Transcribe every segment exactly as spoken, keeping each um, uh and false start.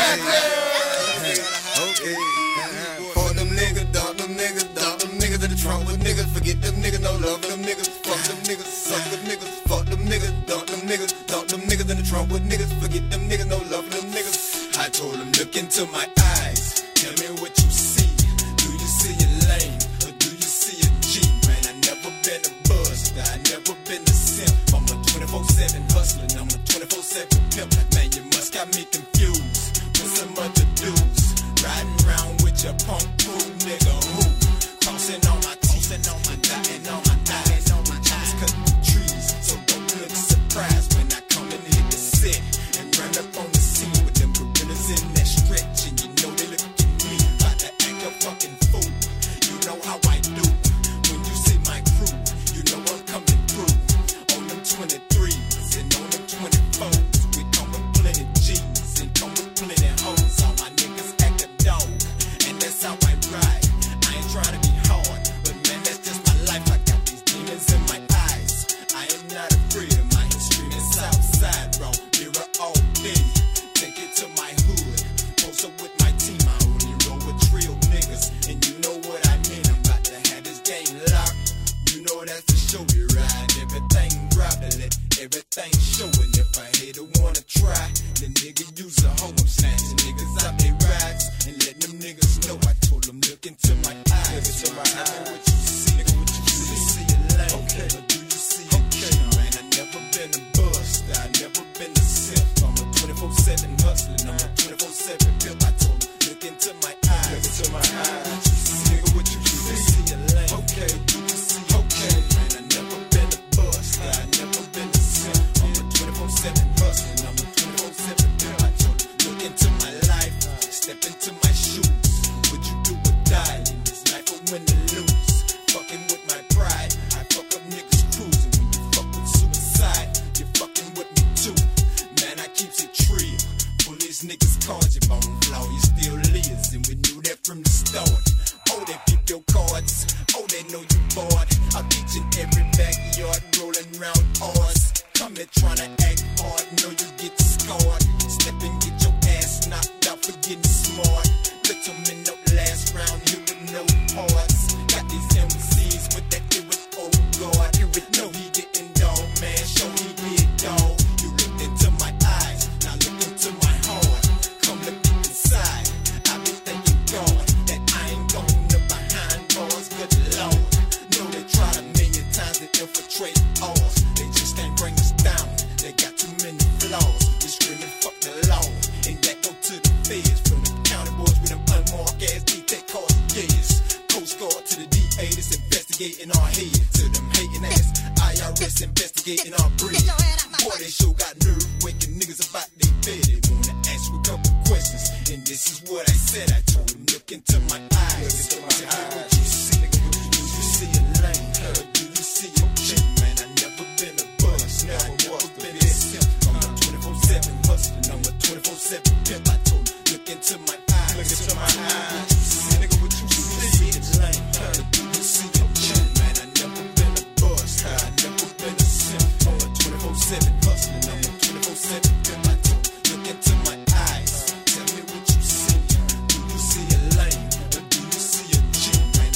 Okay. Fuck them niggas, dump them niggas, dump them niggas in the trunk with niggas. Forget them niggas, no love for them niggas. Fuck them niggas, suck them niggas. Fuck them niggas, dump them niggas, dump them niggas in the trunk with niggas. Forget them niggas, no love for them niggas. I told them, look into my eyes, tell me what you see. Do you see a lane or do you see a G? Man, I never been a buster, I never been a simp. I'm a twenty-four seven hustler, I'm a twenty-four seven pimp. Man, you must got me confused with some other dudes. Riding around with your punk crew, nigga, who? Crossing on my teeth, on my dotting on my eyes, on my eyes, cutting the trees. So don't look surprised when I come and hit the set and run up on the scene with them gorillas in that stretch. And you know they look at me, about to act a fucking fool. You know how I do. When you see my crew, you know I'm coming through. On them twenty-threes and on them twenty-fours, we come with plenty G's and come with plenty hoes. All my niggas act a dog, and that's how I ride. I ain't trying to be hard, but man, that's just my life. I got these demons in my eyes. I am not afraid of my history. It's outside, bro. Mirror all day. Take it to my hood. Post up with my team. I only roll with real niggas, and you know what I mean. I'm about to have this game locked. You know that's the show we ride. Everything grabbing it, everything showing. If I hate to wanna try, then nigga use a hoe. I'm snatching niggas out they rides and letting them niggas know. I told them look into my eyes. Look into my eyes. What you see, nigga, what you see? You see a lane, okay. Or do you see a okay. G? Man, I never been a buster, I never been a simp. I'm a twenty-four seven hustler, I'm a twenty-four seven pimp. I told them look into my eyes. Look into my eyes. What you see, nigga, what you see? You see a lane, okay. Do you see a okay. Man, I never been a buster, I never been a simp. I'm a twenty-four seven hustler, I'm a twenty-four seven pimp. I told them look into my life, step into my shoes. Would you do or die in this life or win or lose? Fucking with my pride, I fuck up niggas cruising. When you fuck with suicide, you're fucking with me too. Man, I keeps it real. Pull these niggas cards, you bone flaw, you still lives. And we knew that from the start. Oh, they peep your cards, oh, they know you bored. I'm each and every backyard rolling round ours. Come here tryna act hard, know you get scored. Step and get your ass knocked out for getting smart. Put them in the last round here with no parts. Got these M Cs with that it was oh God. No, he didn't dog, man, show he did dog. You looked into my eyes, now look into my heart. Come look inside, I been thanking God that I ain't going to behind bars, good Lord. Know they tried a million times to infiltrate ours. They just can't bring us down, they got too many flaws. We screaming fuck the law, and that go to the feds. From the county boys with them unmarked ass D-Tech cars, yes. Coast Guard to the D A that's investigating our head. To them hating ass I R S investigating our breed. Boy, they sure got nerve waking niggas about they bed. They wanna ask you a couple questions, and this is what I said. I told them look into my eyes. Tell me what you see. Do you see a lane? Or do you see a G? Man, I never been a bust. No, I never been a simp. I'm a twenty-four seven hustler, I'm a twenty-four seven pimp. I told them look into my eyes. Look into my eyes. Nigga, what you see? See a lane? Or do you see a G? Man, I never been a bust. I never been a simp. I'm a twenty-four seven hustler, I'm a twenty-four seven pimp. I told them look into my eyes. Tell me what you see. Do you see a lane? Or do you see a G? Man,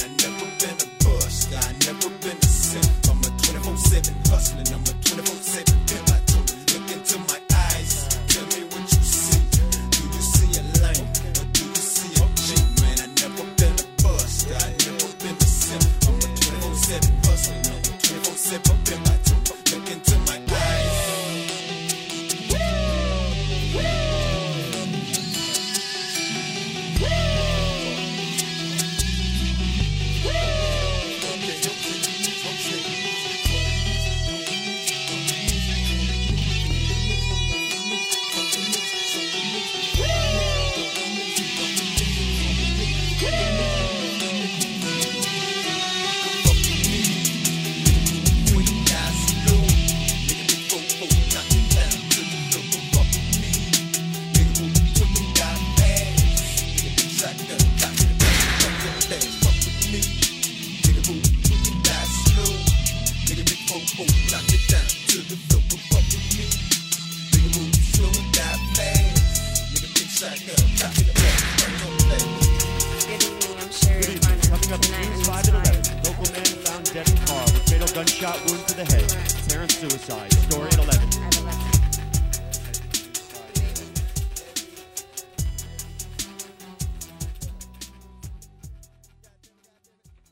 up at News five at eleven. Local man found dead in car with fatal gunshot wound to the head. Parents suicide. Story at eleven.